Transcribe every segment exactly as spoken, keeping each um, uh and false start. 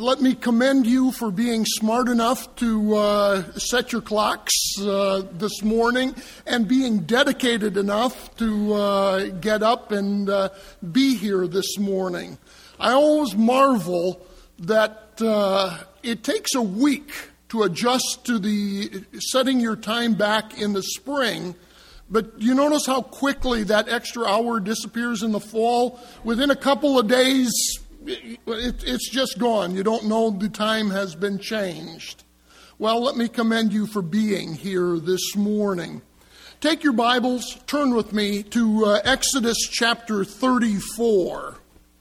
let me commend you for being smart enough to uh, set your clocks uh, this morning and being dedicated enough to uh, get up and uh, be here this morning. I always marvel that uh, it takes a week to adjust to the setting your time back in the spring, but you notice how quickly that extra hour disappears in the fall? Within a couple of days, It, it's just gone. You don't know the time has been changed. Well, let me commend you for being here this morning. Take your Bibles, turn with me to uh, Exodus chapter thirty-four.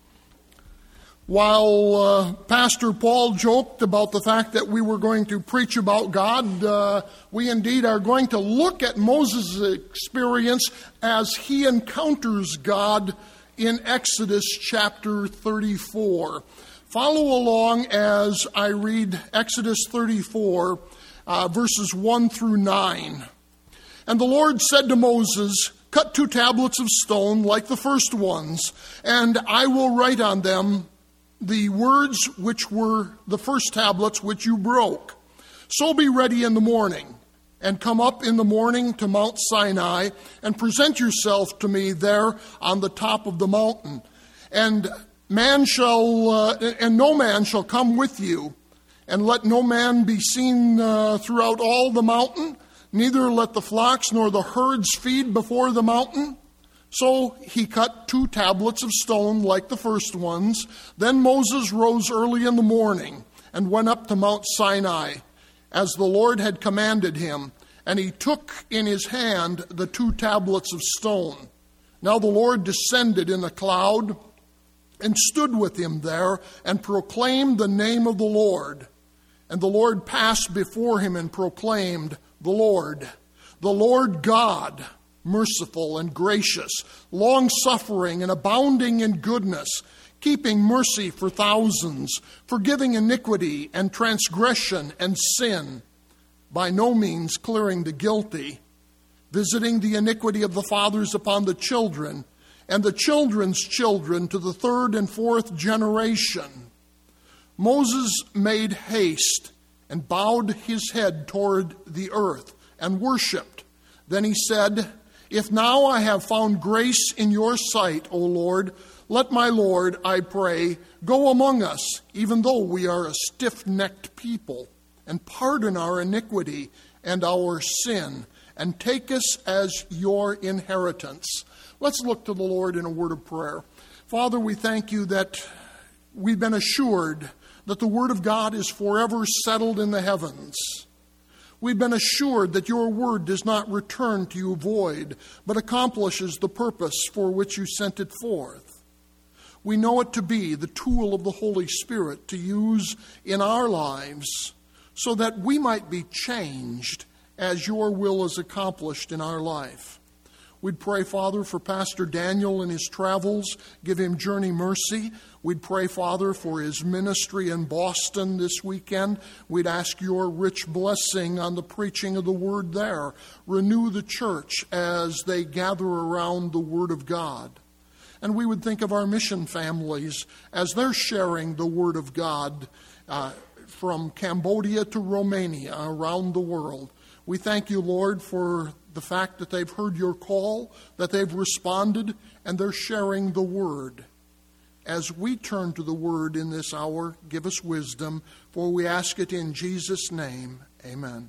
While uh, Pastor Paul joked about the fact that we were going to preach about God, uh, we indeed are going to look at Moses' experience as he encounters God in Exodus chapter thirty-four. Follow along as I read Exodus thirty-four, uh, verses one through nine. And the Lord said to Moses, "Cut two tablets of stone like the first ones, and I will write on them the words which were the first tablets which you broke. So be ready in the morning, and come up in the morning to Mount Sinai, and present yourself to me there on the top of the mountain. And man shall, uh, and no man shall come with you, and let no man be seen uh, throughout all the mountain, neither let the flocks nor the herds feed before the mountain." So he cut two tablets of stone like the first ones. Then Moses rose early in the morning and went up to Mount Sinai, as the Lord had commanded him, and he took in his hand the two tablets of stone. Now the Lord descended in a cloud and stood with him there and proclaimed the name of the Lord. And the Lord passed before him and proclaimed, "The Lord, the Lord God, merciful and gracious, long-suffering and abounding in goodness, keeping mercy for thousands, forgiving iniquity and transgression and sin, by no means clearing the guilty, visiting the iniquity of the fathers upon the children, and the children's children to the third and fourth generation." Moses made haste and bowed his head toward the earth and worshipped. Then he said, "If now I have found grace in your sight, O Lord, let my Lord, I pray, go among us, even though we are a stiff-necked people, and pardon our iniquity and our sin, and take us as your inheritance." Let's look to the Lord in a word of prayer. Father, we thank you that we've been assured that the word of God is forever settled in the heavens. We've been assured that your word does not return to you void, but accomplishes the purpose for which you sent it forth. We know it to be the tool of the Holy Spirit to use in our lives, so that we might be changed as your will is accomplished in our life. We'd pray, Father, for Pastor Daniel in his travels. Give him journey mercy. We'd pray, Father, for his ministry in Boston this weekend. We'd ask your rich blessing on the preaching of the word there. Renew the church as they gather around the word of God. And we would think of our mission families as they're sharing the word of God uh, from Cambodia to Romania, around the world. We thank you, Lord, for the fact that they've heard your call, that they've responded, and they're sharing the word. As we turn to the word in this hour, give us wisdom, for we ask it in Jesus' name. Amen.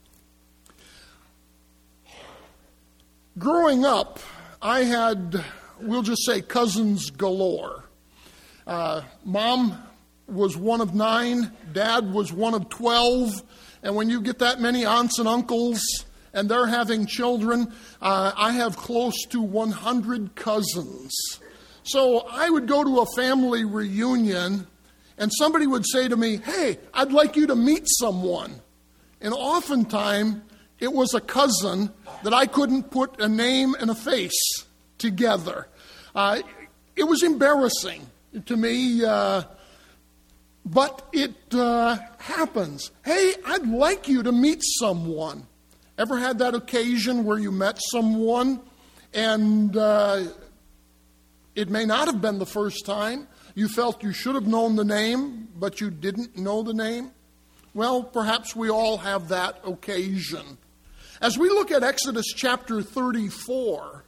Growing up, I had, we'll just say, cousins galore. Uh, Mom was one of nine, Dad was one of twelve, and when you get that many aunts and uncles and they're having children, uh, I have close to one hundred cousins. So I would go to a family reunion and somebody would say to me, "Hey, I'd like you to meet someone." And oftentimes it was a cousin that I couldn't put a name and a face together. Uh, it was embarrassing to me, uh, but it uh, happens. "Hey, I'd like you to meet someone." Ever had that occasion where you met someone and uh, it may not have been the first time? You felt you should have known the name, but you didn't know the name? Well, perhaps we all have that occasion. As we look at Exodus chapter thirty-four,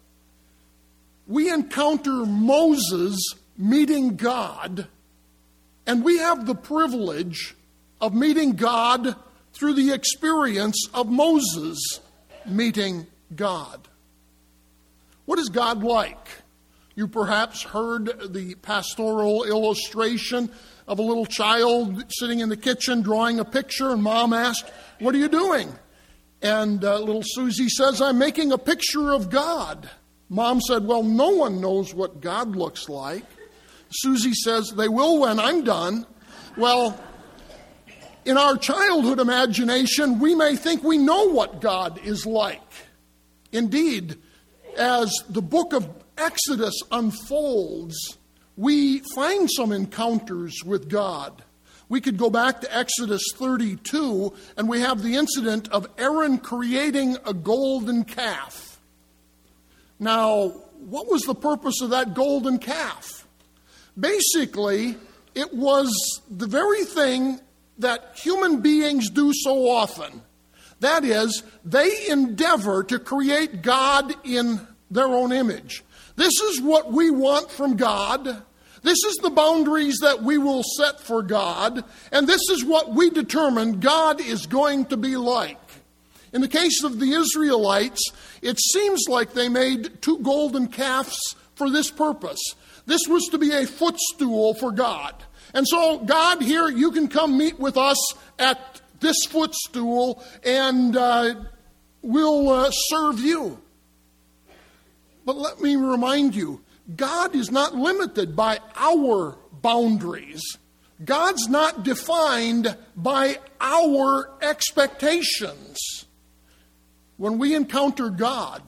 we encounter Moses meeting God, and we have the privilege of meeting God through the experience of Moses meeting God. What is God like? You perhaps heard the pastoral illustration of a little child sitting in the kitchen drawing a picture, and mom asked, "What are you doing?" And uh, little Susie says, "I'm making a picture of God." Mom said, "Well, no one knows what God looks like." Susie says, "They will when I'm done." Well, in our childhood imagination, we may think we know what God is like. Indeed, as the book of Exodus unfolds, we find some encounters with God. We could go back to Exodus thirty-two, and we have the incident of Aaron creating a golden calf. Now, what was the purpose of that golden calf? Basically, it was the very thing that human beings do so often. That is, they endeavor to create God in their own image. This is what we want from God. This is the boundaries that we will set for God. And this is what we determine God is going to be like. In the case of the Israelites, it seems like they made two golden calves for this purpose. This was to be a footstool for God. And so, God, here, you can come meet with us at this footstool, and uh, we'll uh, serve you. But let me remind you, God is not limited by our boundaries. God's not defined by our expectations. When we encounter God,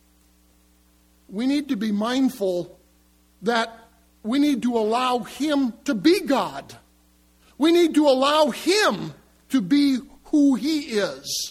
we need to be mindful that we need to allow Him to be God. We need to allow Him to be who He is.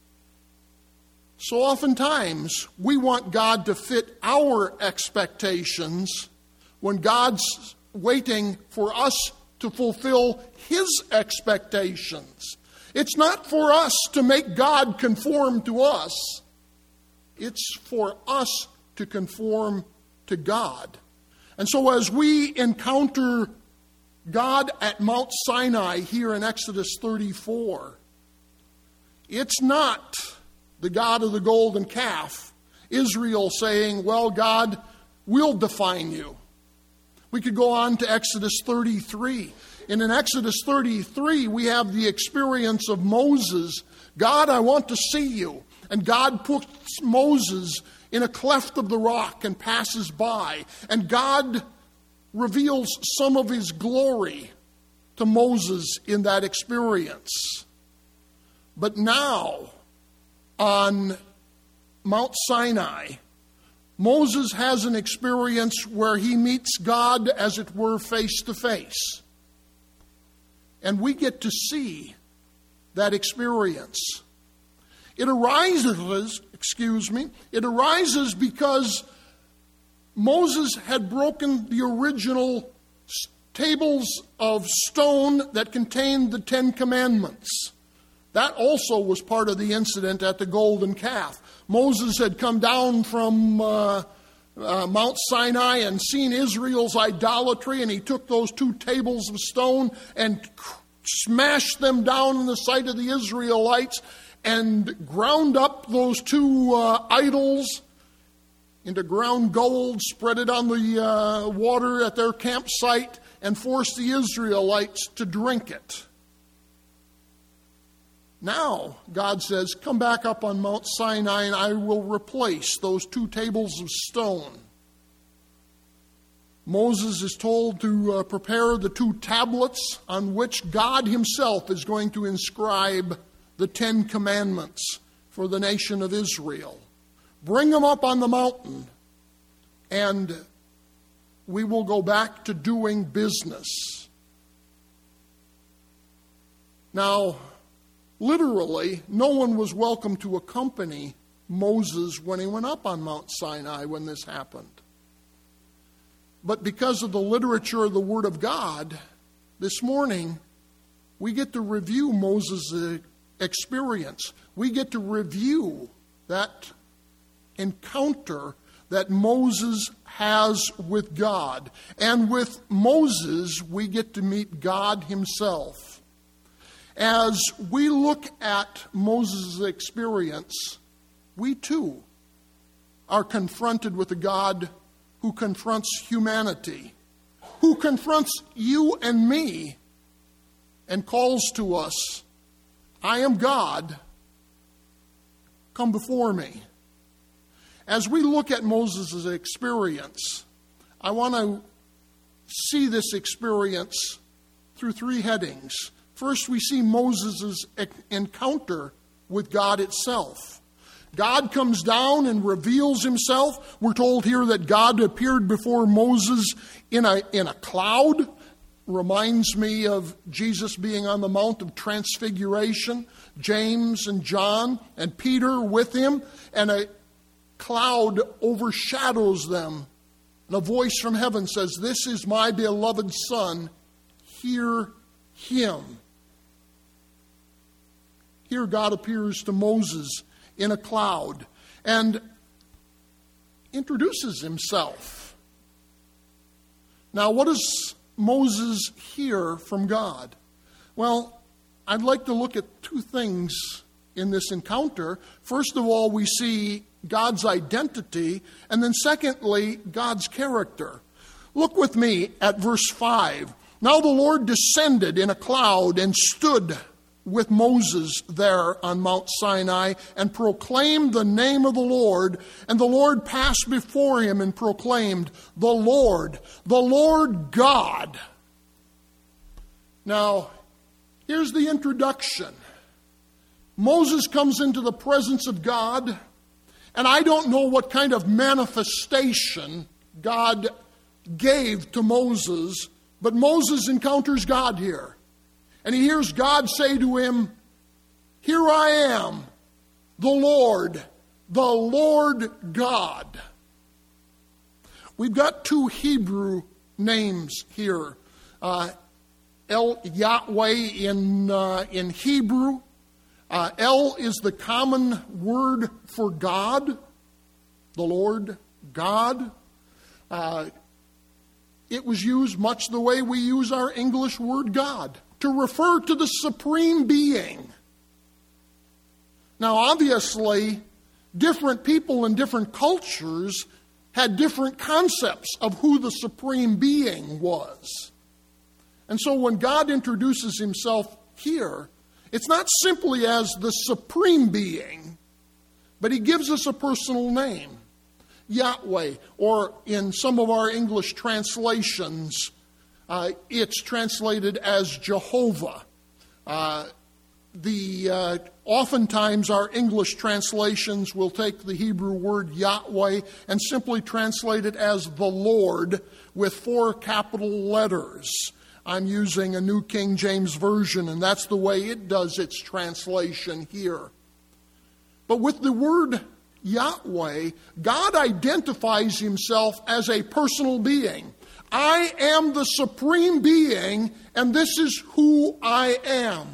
So oftentimes, we want God to fit our expectations when God's waiting for us to fulfill His expectations. It's not for us to make God conform to us. It's for us to conform to God. And so as we encounter God at Mount Sinai here in Exodus thirty-four, it's not the God of the golden calf, Israel saying, "Well, God, we'll define you." We could go on to Exodus thirty-three. And in Exodus thirty-three, we have the experience of Moses. "God, I want to see you." And God puts Moses in a cleft of the rock and passes by. And God reveals some of His glory to Moses in that experience. But now, on Mount Sinai, Moses has an experience where he meets God, as it were, face to face. And we get to see that experience. It arises, excuse me, it arises because Moses had broken the original tables of stone that contained the Ten Commandments. That also was part of the incident at the golden calf. Moses had come down from uh, uh, Mount Sinai and seen Israel's idolatry, and he took those two tables of stone and smashed them down in the sight of the Israelites and ground up those two uh, idols into ground gold, spread it on the uh, water at their campsite, and forced the Israelites to drink it. Now, God says, "Come back up on Mount Sinai and I will replace those two tables of stone." Moses is told to uh, prepare the two tablets on which God Himself is going to inscribe the Ten Commandments for the nation of Israel. Bring them up on the mountain, and we will go back to doing business. Now, literally, no one was welcome to accompany Moses when he went up on Mount Sinai when this happened. But because of the literature of the Word of God, this morning, we get to review Moses' experience. We get to review that encounter that Moses has with God. And with Moses, we get to meet God himself. As we look at Moses' experience, we too are confronted with a God who confronts humanity, who confronts you and me and calls to us, I am God, come before me. As we look at Moses' experience, I want to see this experience through three headings. First, we see Moses' encounter with God itself. God comes down and reveals himself. We're told here that God appeared before Moses in a, in a cloud. Reminds me of Jesus being on the Mount of Transfiguration, James and John and Peter with him, and a cloud overshadows them. And a voice from heaven says, "This is my beloved Son, hear him." Here God appears to Moses in a cloud and introduces himself. Now, what does Moses hear from God? Well, I'd like to look at two things in this encounter. First of all, we see God's identity, and then secondly, God's character. Look with me at verse five. Now the Lord descended in a cloud and stood with Moses there on Mount Sinai and proclaimed the name of the Lord. And the Lord passed before him and proclaimed, "The Lord, the Lord God." Now, here's the introduction. Moses comes into the presence of God, and I don't know what kind of manifestation God gave to Moses, but Moses encounters God here. And he hears God say to him, "Here I am, the Lord, the Lord God." We've got two Hebrew names here. Uh, El Yahweh in, uh, in Hebrew. Uh, El is the common word for God, the Lord God. Uh, it was used much the way we use our English word God, to refer to the supreme being. Now, obviously, different people in different cultures had different concepts of who the supreme being was. And so when God introduces himself here, it's not simply as the supreme being, but he gives us a personal name, Yahweh, or in some of our English translations, uh, it's translated as Jehovah. Uh, the uh, oftentimes our English translations will take the Hebrew word Yahweh and simply translate it as the Lord with four capital letters. I'm using a New King James Version, and that's the way it does its translation here. But with the word Yahweh, God identifies himself as a personal being. I am the supreme being, and this is who I am.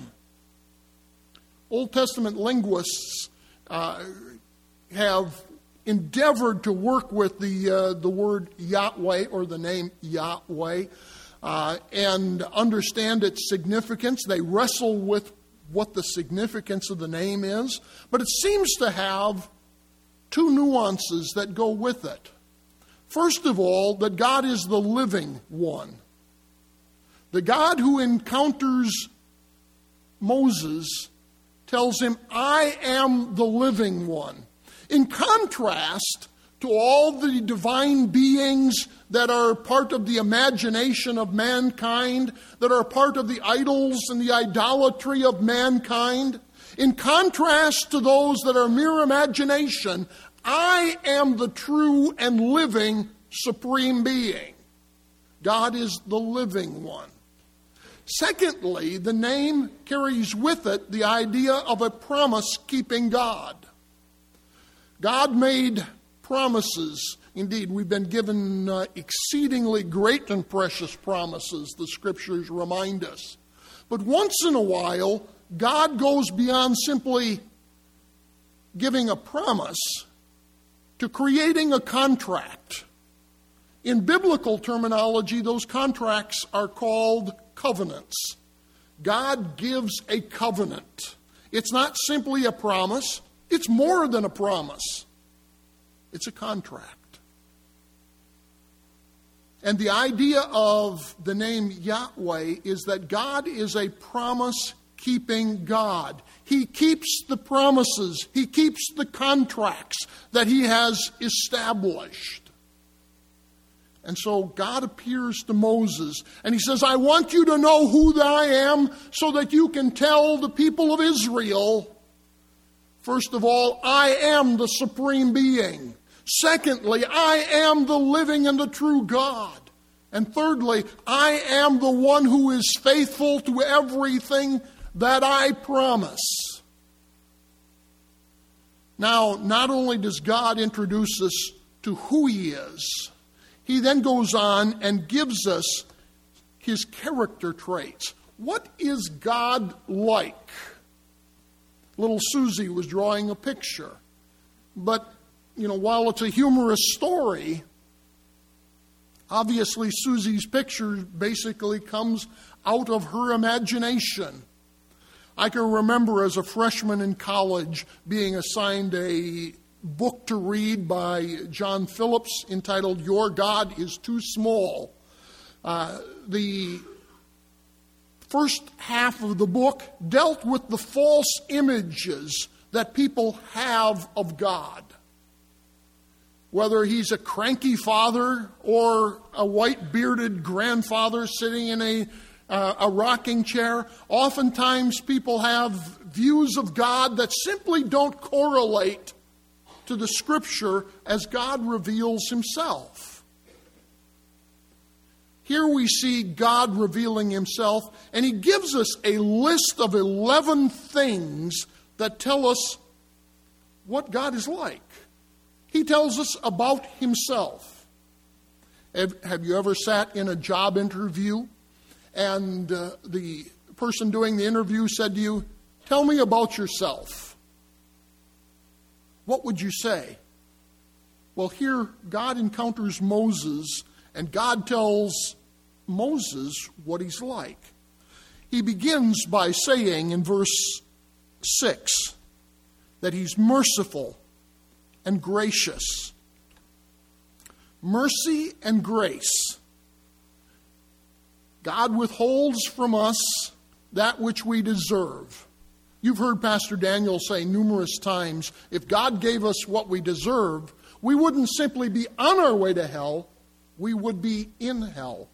Old Testament linguists uh, have endeavored to work with the uh, the word Yahweh, or the name Yahweh, uh, and understand its significance. They wrestle with what the significance of the name is, but it seems to have two nuances that go with it. First of all, that God is the living one. The God who encounters Moses tells him, "I am the living one." In contrast to all the divine beings that are part of the imagination of mankind, that are part of the idols and the idolatry of mankind, in contrast to those that are mere imagination, I am the true and living supreme being. God is the living one. Secondly, the name carries with it the idea of a promise-keeping God. God made promises Indeed, we've been given uh, exceedingly great and precious promises, the Scriptures remind us. But once in a while, God goes beyond simply giving a promise to creating a contract. In biblical terminology, those contracts are called covenants. God gives a covenant. It's not simply a promise. It's more than a promise. It's a contract. And the idea of the name Yahweh is that God is a promise-keeping God. He keeps the promises. He keeps the contracts that He has established. And so God appears to Moses and He says, I want you to know who I am so that you can tell the people of Israel, first of all, I am the supreme being. Secondly, I am the living and the true God. And thirdly, I am the one who is faithful to everything that I promise. Now, not only does God introduce us to who He is, He then goes on and gives us His character traits. What is God like? Little Susie was drawing a picture. But You know, while it's a humorous story, obviously Susie's picture basically comes out of her imagination. I can remember as a freshman in college being assigned a book to read by John Phillips entitled Your God is Too Small. Uh, the first half of the book dealt with the false images that people have of God. Whether He's a cranky father or a white-bearded grandfather sitting in a, uh, a rocking chair, oftentimes people have views of God that simply don't correlate to the Scripture as God reveals Himself. Here we see God revealing Himself, and He gives us a list of eleven things that tell us what God is like. He tells us about Himself. Have, have you ever sat in a job interview and uh, the person doing the interview said to you, tell me about yourself? What would you say? Well, here God encounters Moses and God tells Moses what He's like. He begins by saying in verse six that He's merciful and gracious. Mercy and grace. God withholds from us that which we deserve. You've heard Pastor Daniel say numerous times, if God gave us what we deserve, we wouldn't simply be on our way to hell, we would be in hell.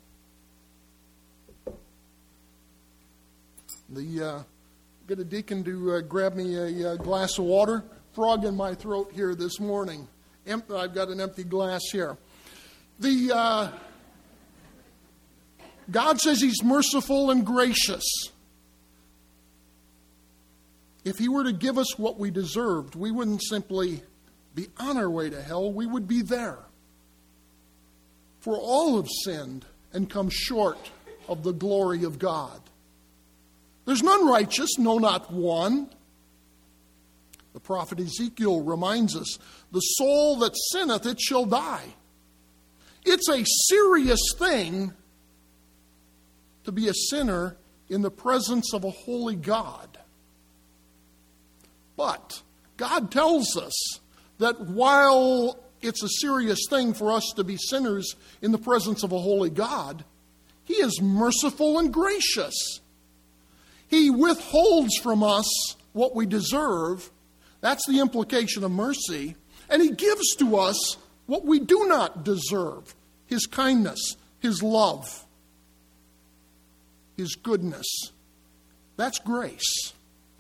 The uh, get a deacon to uh, grab me a, a glass of water. Frog in my throat here this morning. Em- I've got an empty glass here. The uh, God says He's merciful and gracious. If He were to give us what we deserved, we wouldn't simply be on our way to hell, we would be there. For all have sinned and come short of the glory of God. There's none righteous, no, not one. The prophet Ezekiel reminds us, the soul that sinneth, it shall die. It's a serious thing to be a sinner in the presence of a holy God. But God tells us that while it's a serious thing for us to be sinners in the presence of a holy God, He is merciful and gracious. He withholds from us what we deserve. That's the implication of mercy. And He gives to us what we do not deserve. His kindness, His love, His goodness. That's grace.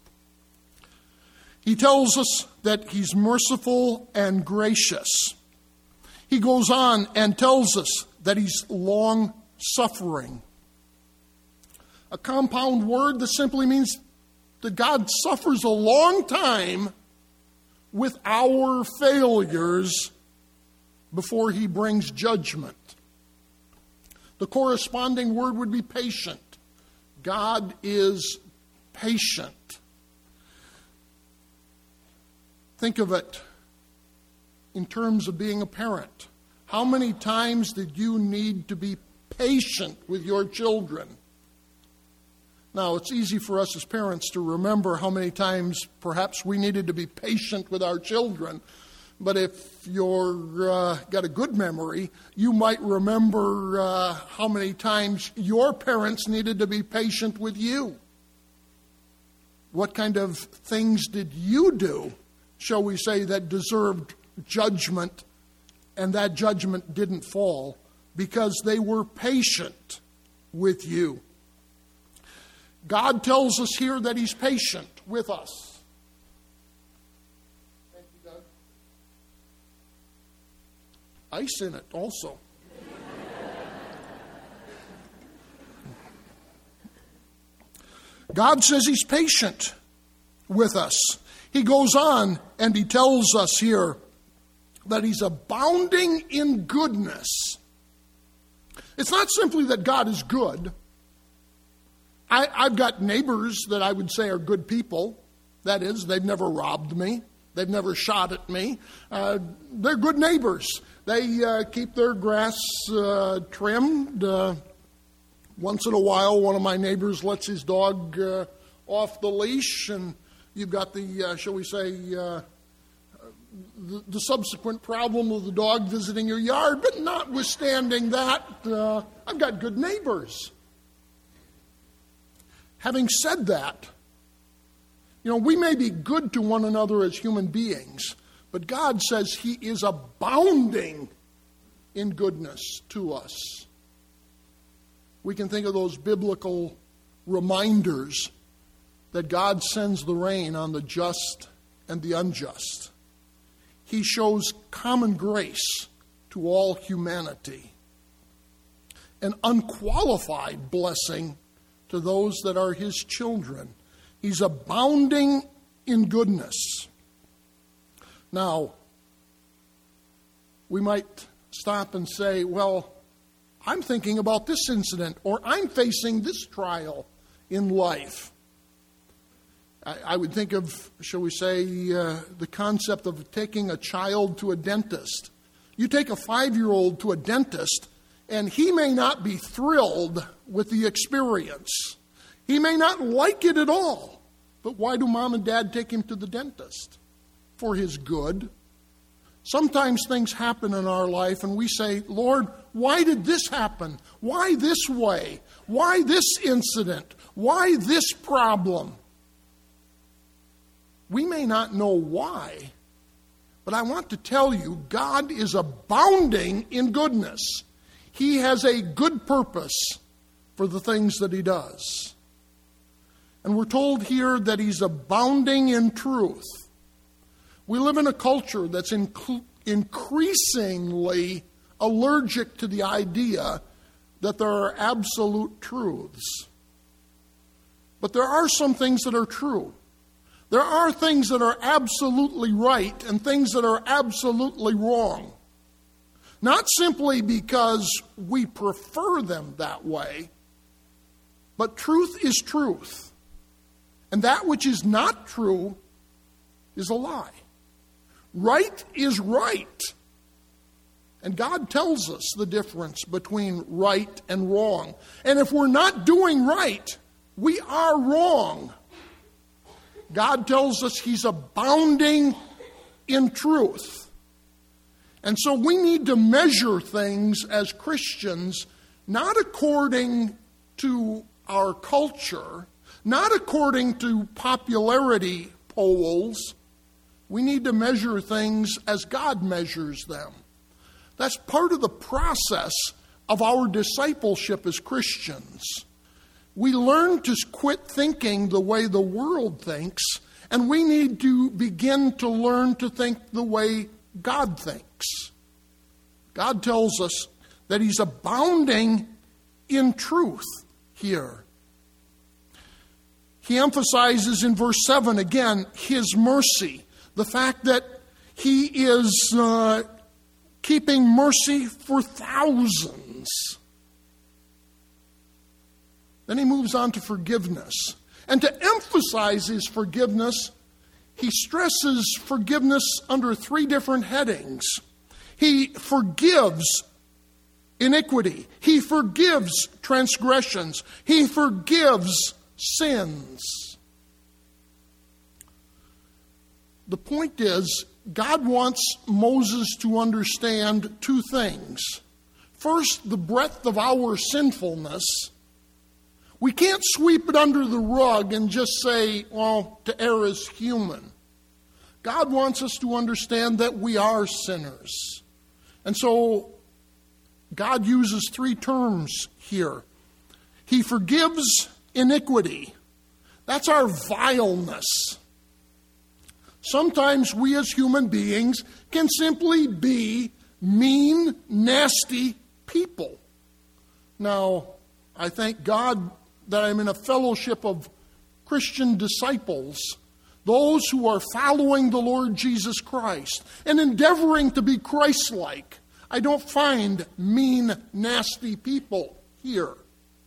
He tells us that He's merciful and gracious. He goes on and tells us that He's long-suffering. A compound word that simply means that God suffers a long time with our failures before he brings judgment. The corresponding word would be patient. God is patient. Think of it in terms of being a parent. How many times did you need to be patient with your children? Now, it's easy for us as parents to remember how many times perhaps we needed to be patient with our children. But if you've uh, got a good memory, you might remember uh, how many times your parents needed to be patient with you. What kind of things did you do, shall we say, that deserved judgment, and that judgment didn't fall because they were patient with you? God tells us here that he's patient with us. Thank you, Doug. Ice in it also. God says he's patient with us. He goes on and he tells us here that he's abounding in goodness. It's not simply that God is good. I, I've got neighbors that I would say are good people. That is, they've never robbed me. They've never shot at me. Uh, they're good neighbors. They uh, keep their grass uh, trimmed. Uh, once in a while, one of my neighbors lets his dog uh, off the leash, and you've got the, uh, shall we say, uh, the, the subsequent problem of the dog visiting your yard. But notwithstanding that, uh, I've got good neighbors. Having said that, you know, we may be good to one another as human beings, but God says he is abounding in goodness to us. We can think of those biblical reminders that God sends the rain on the just and the unjust. He shows common grace to all humanity, an unqualified blessing to those that are his children. He's abounding in goodness. Now, we might stop and say, well, I'm thinking about this incident, or I'm facing this trial in life. I, I would think of, shall we say, uh, the concept of taking a child to a dentist. You take a five-year-old to a dentist, and he may not be thrilled with the experience. He may not like it at all. But why do mom and dad take him to the dentist? For his good. Sometimes things happen in our life and we say, Lord, why did this happen? Why this way? Why this incident? Why this problem? We may not know why, but I want to tell you, God is abounding in goodness. He has a good purpose for the things that he does. And we're told here that he's abounding in truth. We live in a culture that's inc- increasingly allergic to the idea that there are absolute truths. But there are some things that are true. There are things that are absolutely right and things that are absolutely wrong. Not simply because we prefer them that way, but truth is truth. And that which is not true is a lie. Right is right. And God tells us the difference between right and wrong. And if we're not doing right, we are wrong. God tells us he's abounding in truth. And so we need to measure things as Christians, not according to our culture, not according to popularity polls. We need to measure things as God measures them. That's part of the process of our discipleship as Christians. We learn to quit thinking the way the world thinks, and we need to begin to learn to think the way God thinks. God tells us that he's abounding in truth here. He emphasizes in verse seven again his mercy, the fact that he is uh, keeping mercy for thousands. Then he moves on to forgiveness. And to emphasize his forgiveness, he stresses forgiveness under three different headings. He forgives iniquity. He forgives transgressions. He forgives sins. The point is, God wants Moses to understand two things. First, the breadth of our sinfulness. We can't sweep it under the rug and just say, well, to err is human. God wants us to understand that we are sinners. And so God uses three terms here. He forgives iniquity. That's our vileness. Sometimes we as human beings can simply be mean, nasty people. Now, I thank God that I'm in a fellowship of Christian disciples, those who are following the Lord Jesus Christ and endeavoring to be Christ-like. I don't find mean, nasty people here.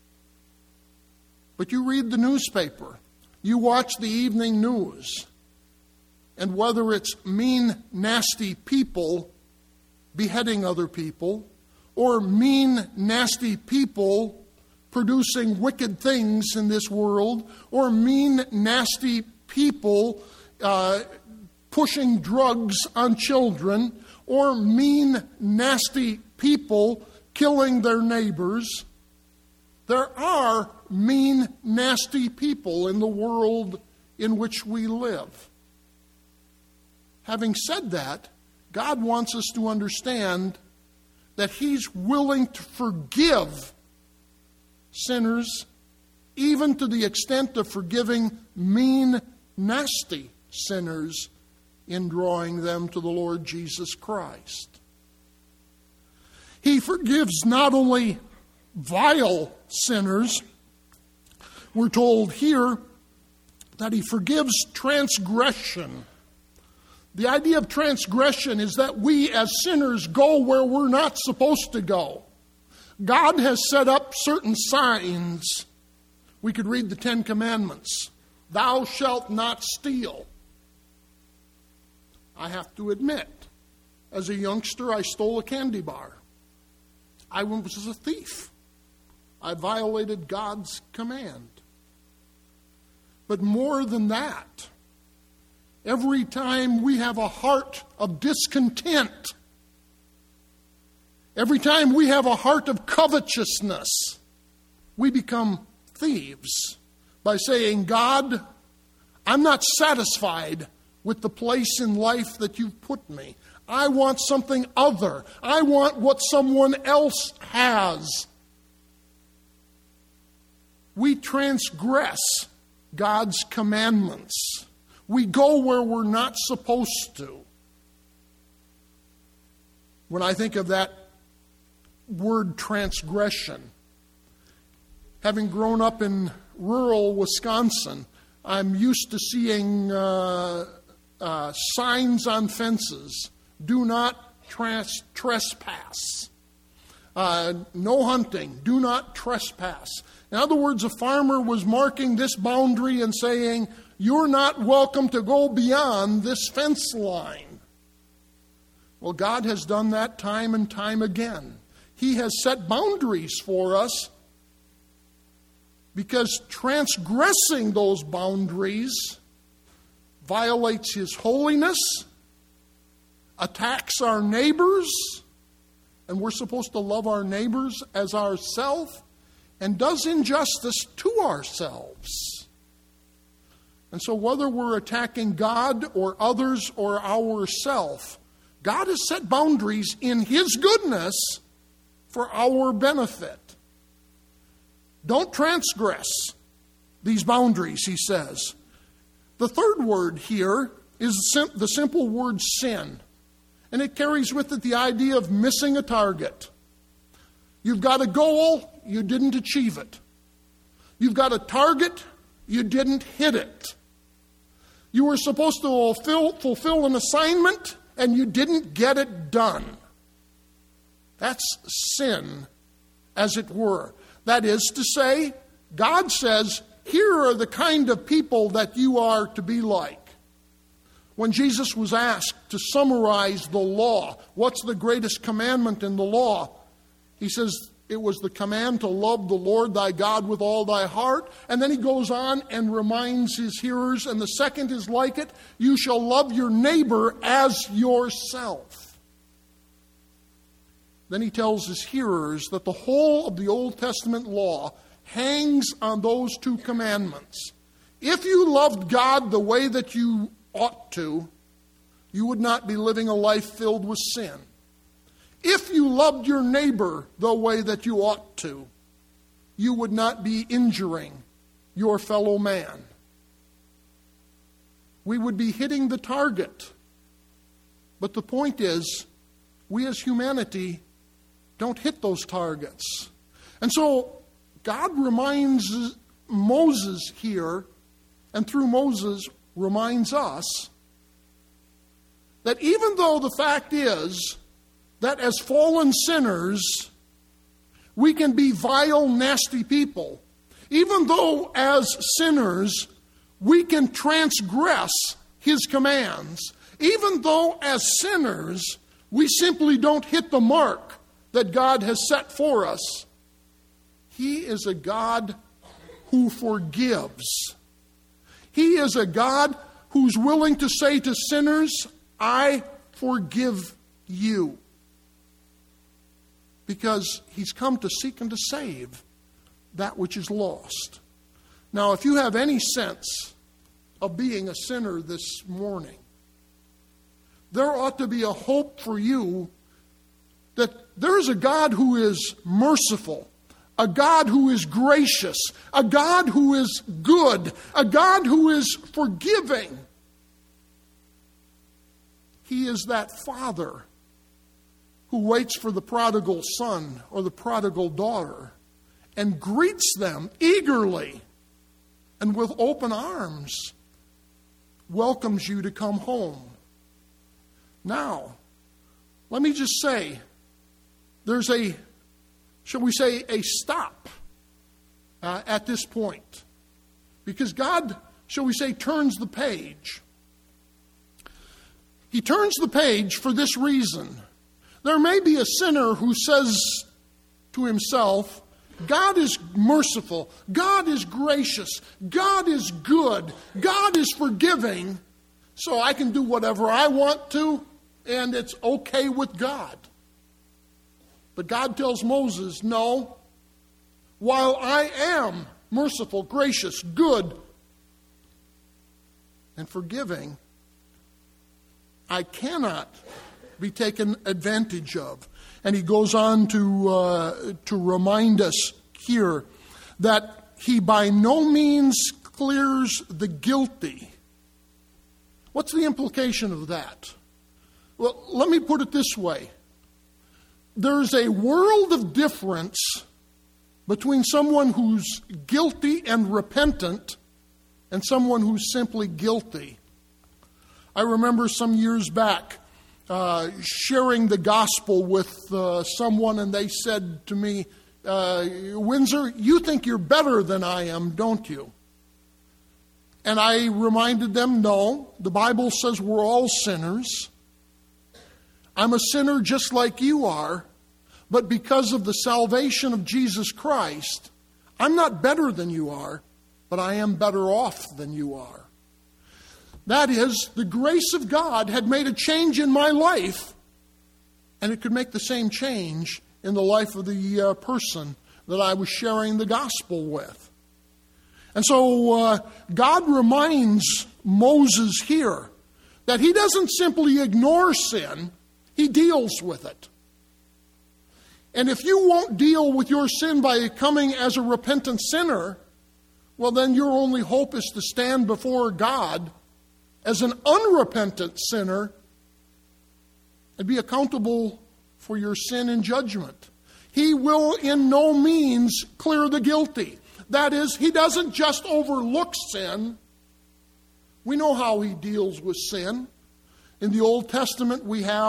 But you read the newspaper, you watch the evening news, and whether it's mean, nasty people beheading other people, or mean, nasty people producing wicked things in this world, or mean, nasty people uh, pushing drugs on children, or mean, nasty people killing their neighbors. There are mean, nasty people in the world in which we live. Having said that, God wants us to understand that He's willing to forgive sinners, even to the extent of forgiving mean, nasty sinners in drawing them to the Lord Jesus Christ. He forgives not only vile sinners, we're told here that He forgives transgression. The idea of transgression is that we as sinners go where we're not supposed to go. God has set up certain signs. We could read the Ten Commandments. Thou shalt not steal. I have to admit, as a youngster, I stole a candy bar. I was a thief. I violated God's command. But more than that, every time we have a heart of discontent, every time we have a heart of covetousness, we become thieves by saying, God, I'm not satisfied with the place in life that you've put me. I want something other. I want what someone else has. We transgress God's commandments. We go where we're not supposed to. When I think of that word transgression, having grown up in rural Wisconsin, I'm used to seeing uh, uh, signs on fences. Do not trans- trespass. Uh, no hunting. Do not trespass. In other words, a farmer was marking this boundary and saying, you're not welcome to go beyond this fence line. Well, God has done that time and time again. He has set boundaries for us because transgressing those boundaries violates His holiness, attacks our neighbors, and we're supposed to love our neighbors as ourselves, and does injustice to ourselves. And so whether we're attacking God or others or ourselves, God has set boundaries in His goodness for our benefit. Don't transgress these boundaries, He says. The third word here is the simple word sin. And it carries with it the idea of missing a target. You've got a goal, you didn't achieve it. You've got a target, you didn't hit it. You were supposed to fulfill, fulfill an assignment, and you didn't get it done. That's sin, as it were. That is to say, God says, here are the kind of people that you are to be like. When Jesus was asked to summarize the law, what's the greatest commandment in the law? He says it was the command to love the Lord thy God with all thy heart. And then he goes on and reminds his hearers, and the second is like it, you shall love your neighbor as yourself. Then he tells his hearers that the whole of the Old Testament law hangs on those two commandments. If you loved God the way that you ought to, you would not be living a life filled with sin. If you loved your neighbor the way that you ought to, you would not be injuring your fellow man. We would be hitting the target. But the point is, we as humanity don't hit those targets. And so God reminds Moses here, and through Moses reminds us, that even though the fact is that as fallen sinners, we can be vile, nasty people, even though as sinners, we can transgress his commands, even though as sinners, we simply don't hit the mark that God has set for us, he is a God who forgives. He is a God who's willing to say to sinners, I forgive you. Because he's come to seek and to save that which is lost. Now, if you have any sense of being a sinner this morning, there ought to be a hope for you that there is a God who is merciful, a God who is gracious, a God who is good, a God who is forgiving. He is that Father who waits for the prodigal son or the prodigal daughter and greets them eagerly and with open arms welcomes you to come home. Now, let me just say, there's a, shall we say, a stop uh, at this point. Because God, shall we say, turns the page. He turns the page for this reason. There may be a sinner who says to himself, God is merciful, God is gracious, God is good, God is forgiving, so I can do whatever I want to, and it's okay with God. But God tells Moses, no, while I am merciful, gracious, good, and forgiving, I cannot be taken advantage of. And he goes on to uh, to remind us here that he by no means clears the guilty. What's the implication of that? Well, let me put it this way. There's a world of difference between someone who's guilty and repentant and someone who's simply guilty. I remember some years back uh, sharing the gospel with uh, someone, and they said to me, uh, Windsor, you think you're better than I am, don't you? And I reminded them, no, the Bible says we're all sinners. I'm a sinner just like you are, but because of the salvation of Jesus Christ, I'm not better than you are, but I am better off than you are. That is, the grace of God had made a change in my life, and it could make the same change in the life of the uh, person that I was sharing the gospel with. And so uh, God reminds Moses here that he doesn't simply ignore sin, he deals with it. And if you won't deal with your sin by coming as a repentant sinner, well, then your only hope is to stand before God as an unrepentant sinner and be accountable for your sin in judgment. He will in no means clear the guilty. That is, he doesn't just overlook sin. We know how he deals with sin. In the Old Testament, we have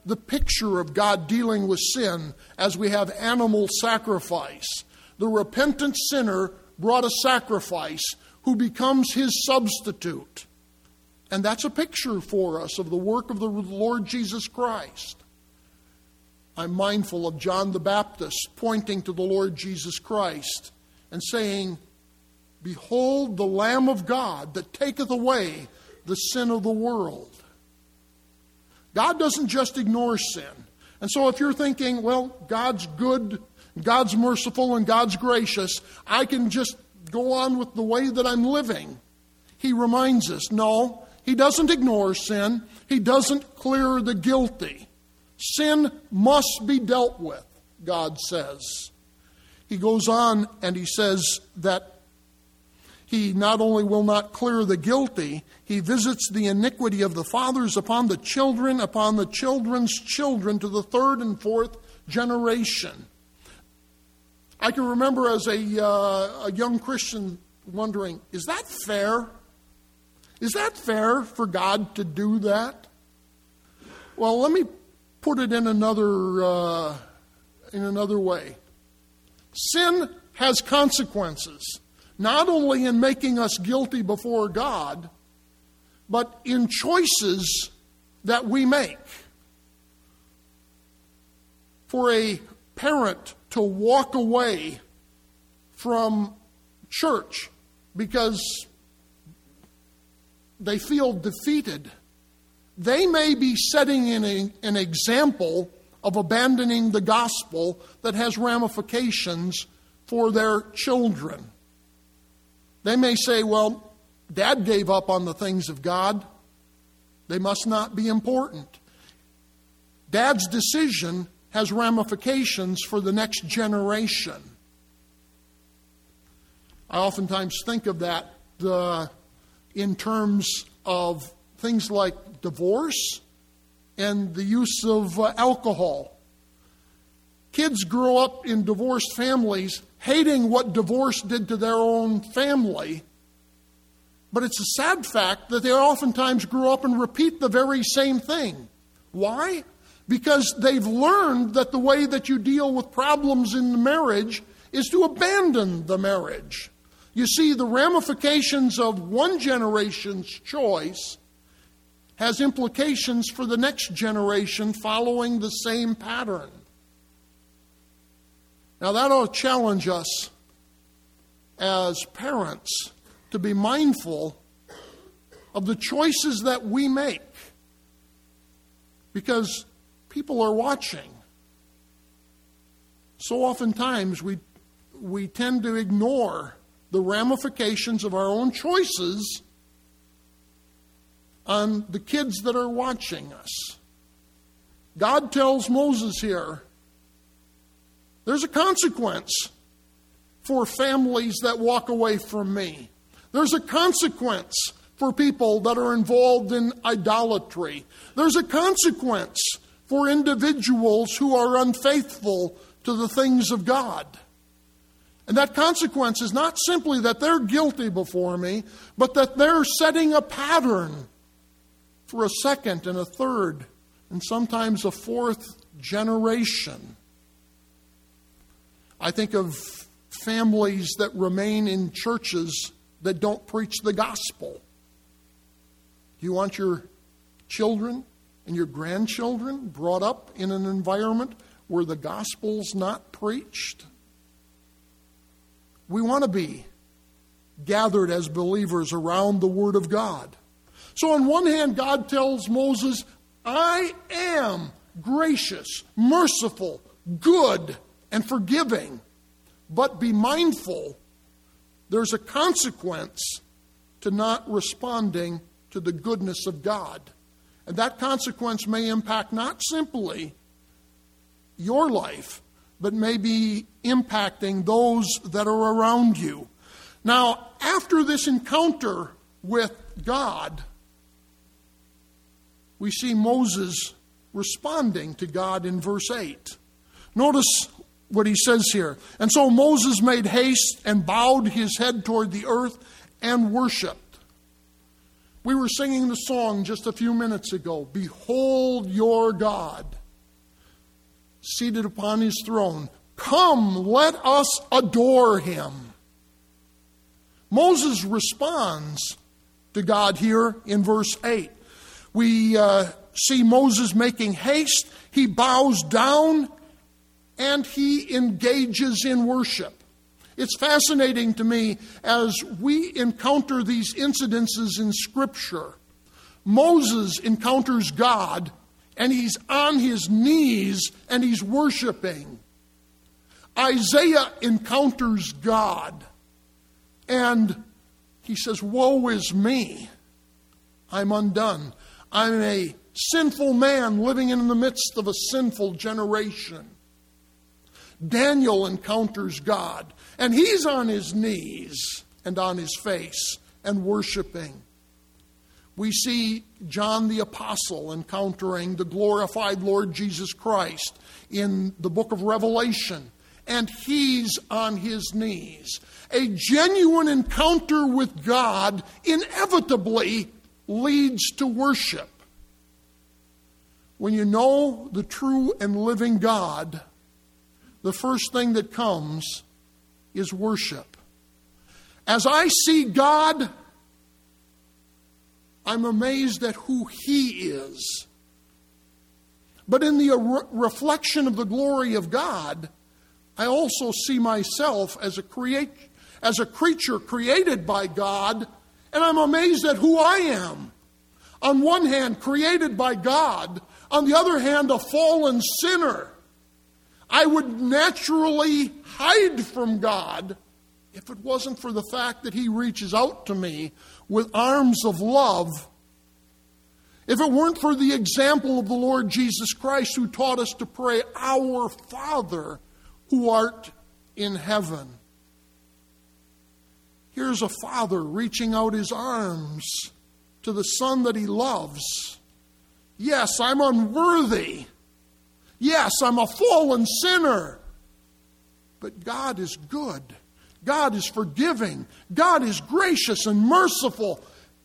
the picture of God dealing with sin as we have animal sacrifice. The repentant sinner brought a sacrifice who becomes his substitute. And that's a picture for us of the work of the Lord Jesus Christ. I'm mindful of John the Baptist pointing to the Lord Jesus Christ and saying, "Behold the Lamb of God that taketh away the sin of the world." God doesn't just ignore sin. And so if you're thinking, well, God's good, God's merciful, and God's gracious, I can just go on with the way that I'm living, He reminds us, no, He doesn't ignore sin. He doesn't clear the guilty. Sin must be dealt with, God says. He goes on and he says that He not only will not clear the guilty, He visits the iniquity of the fathers upon the children, upon the children's children, to the third and fourth generation. I can remember as a, uh, a young Christian wondering, is that fair? Is that fair for God to do that? Well, let me put it in another, uh, in another way. Sin has consequences. Not only in making us guilty before God, but in choices that we make. For a parent to walk away from church because they feel defeated, they may be setting in a, an example of abandoning the gospel that has ramifications for their children. They may say, well, Dad gave up on the things of God. They must not be important. Dad's decision has ramifications for the next generation. I oftentimes think of that uh, in terms of things like divorce and the use of uh, alcohol. Kids grow up in divorced families hating what divorce did to their own family. But it's a sad fact that they oftentimes grow up and repeat the very same thing. Why? Because they've learned that the way that you deal with problems in the marriage is to abandon the marriage. You see, the ramifications of one generation's choice has implications for the next generation following the same pattern. Now that ought to challenge us as parents to be mindful of the choices that we make, because people are watching. So oftentimes we we tend to ignore the ramifications of our own choices on the kids that are watching us. God tells Moses here, there's a consequence for families that walk away from me. There's a consequence for people that are involved in idolatry. There's a consequence for individuals who are unfaithful to the things of God. And that consequence is not simply that they're guilty before me, but that they're setting a pattern for a second and a third and sometimes a fourth generation. I think of families that remain in churches that don't preach the gospel. Do you want your children and your grandchildren brought up in an environment where the gospel's not preached? We want to be gathered as believers around the Word of God. So on one hand, God tells Moses, I am gracious, merciful, good, and forgiving. But be mindful, there's a consequence to not responding to the goodness of God. And that consequence may impact not simply your life, but may be impacting those that are around you. Now, after this encounter with God, we see Moses responding to God in verse eight. Notice what he says here. And so Moses made haste and bowed his head toward the earth and worshipped. We were singing the song just a few minutes ago, "Behold your God, seated upon his throne. Come, let us adore him." Moses responds to God here in verse eight. We uh, see Moses making haste. He bows down and he engages in worship. It's fascinating to me as we encounter these incidences in Scripture. Moses encounters God, and he's on his knees, and he's worshiping. Isaiah encounters God, and he says, "Woe is me. I'm undone. I'm a sinful man living in the midst of a sinful generation." Daniel encounters God, and he's on his knees and on his face and worshiping. We see John the Apostle encountering the glorified Lord Jesus Christ in the book of Revelation, and he's on his knees. A genuine encounter with God inevitably leads to worship. When you know the true and living God, the first thing that comes is worship. As I see God, I'm amazed at who he is. But in the re- reflection of the glory of God, I also see myself as a create, as a creature created by God, and I'm amazed at who I am. On one hand, created by God. On the other hand, a fallen sinner. I would naturally hide from God if it wasn't for the fact that he reaches out to me with arms of love. If it weren't for the example of the Lord Jesus Christ, who taught us to pray, "Our Father who art in heaven." Here's a father reaching out his arms to the son that he loves. Yes, I'm unworthy. Yes, I'm a fallen sinner. But God is good. God is forgiving. God is gracious and merciful.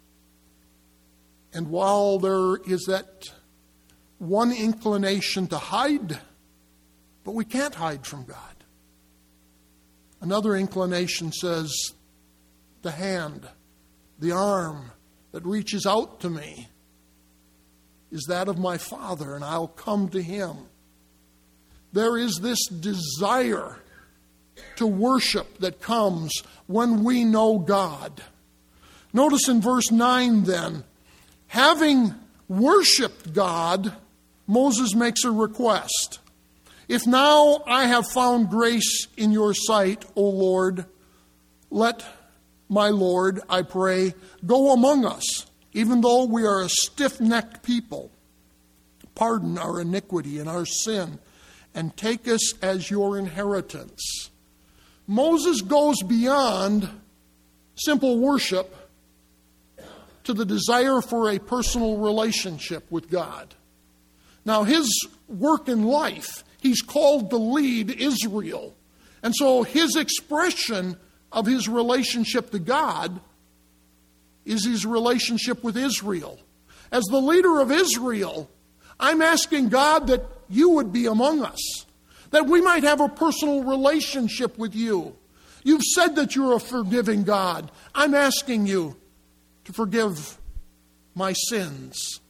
And while there is that one inclination to hide, but we can't hide from God, another inclination says, the hand, the arm that reaches out to me is that of my Father, and I'll come to him. There is this desire to worship that comes when we know God. Notice in verse nine then, having worshipped God, Moses makes a request. "If now I have found grace in your sight, O Lord, let my Lord, I pray, go among us, even though we are a stiff-necked people. Pardon our iniquity and our sin, and take us as your inheritance." Moses goes beyond simple worship to the desire for a personal relationship with God. Now, his work in life, he's called to lead Israel. And so his expression of his relationship to God is his relationship with Israel. As the leader of Israel, I'm asking God that you would be among us, that we might have a personal relationship with you. You've said that you're a forgiving God. I'm asking you to forgive my sins.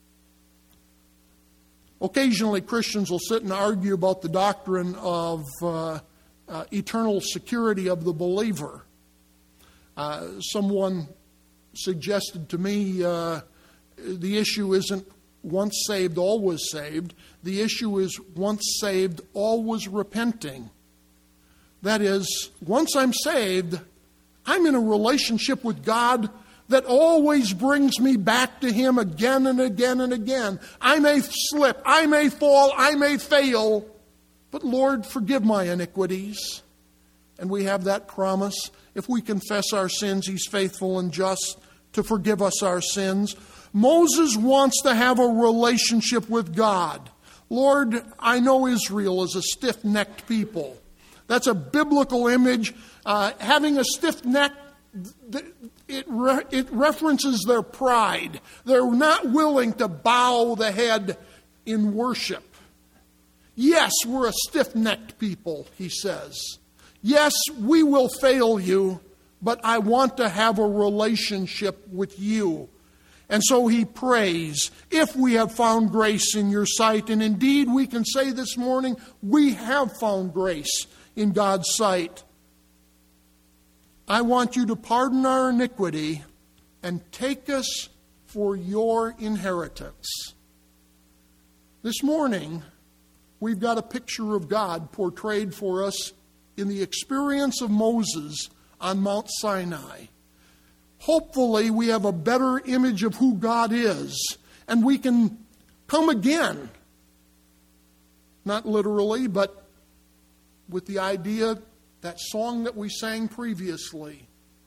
Occasionally, Christians will sit and argue about the doctrine of uh, uh, eternal security of the believer. Uh, someone suggested to me uh, the issue isn't once saved, always saved. The issue is once saved, always repenting. That is, once I'm saved, I'm in a relationship with God that always brings me back to him again and again and again. I may slip, I may fall, I may fail, but Lord, forgive my iniquities. And we have that promise. If we confess our sins, he's faithful and just to forgive us our sins. Moses wants to have a relationship with God. Lord, I know Israel is a stiff-necked people. That's a biblical image. Uh, having a stiff neck it, re- it references their pride. They're not willing to bow the head in worship. Yes, we're a stiff-necked people, he says. Yes, we will fail you, but I want to have a relationship with you. And so he prays, if we have found grace in your sight, and indeed we can say this morning, we have found grace in God's sight. I want you to pardon our iniquity and take us for your inheritance. This morning, we've got a picture of God portrayed for us in the experience of Moses on Mount Sinai. Hopefully, we have a better image of who God is, and we can come again. Not literally, but with the idea, that song that we sang previously.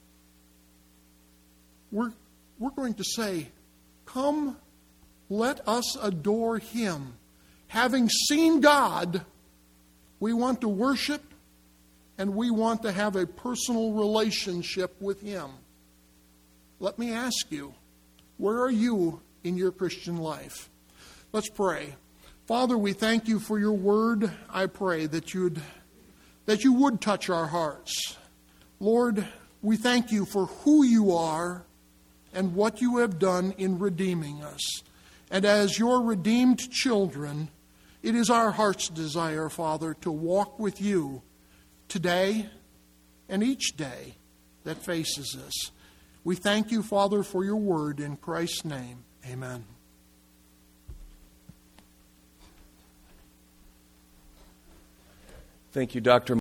We're, we're going to say, come, let us adore him. Having seen God, we want to worship, and we want to have a personal relationship with him. Let me ask you, where are you in your Christian life? Let's pray. Father, we thank you for your word. I pray that you'd that you would touch our hearts. Lord, we thank you for who you are and what you have done in redeeming us. And as your redeemed children, it is our heart's desire, Father, to walk with you today and each day that faces us. We thank you, Father, for your word. In Christ's name, amen. Thank you, Doctor